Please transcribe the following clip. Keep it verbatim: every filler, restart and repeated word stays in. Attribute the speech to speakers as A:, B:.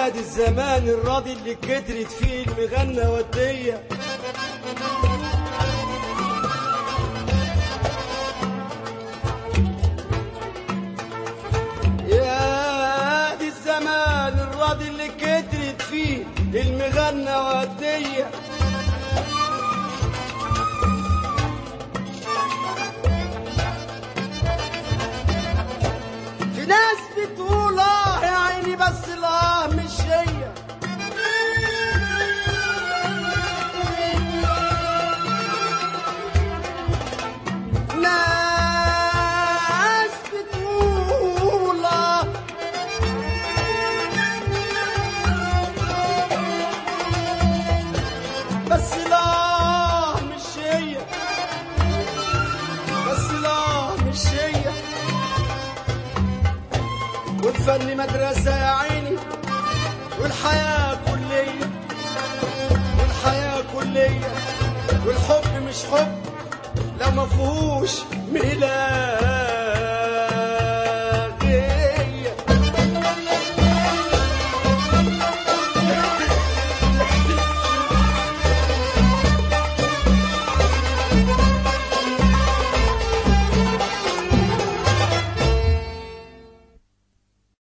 A: دي الزمان الراضي اللي كترت فيه المغنى ودية. يا دي الزمان الراضي اللي كترت فيه المغنى ودية. في ناس بتقول اه يا عيني بس لا مش هي. ناس بتقول اه بس لا مش هي، بس لا مش هي. والفن مدرسة يا عيني، والحياة كلية، والحياة كلية، والحب مش حب لو مفهوش ميلاد.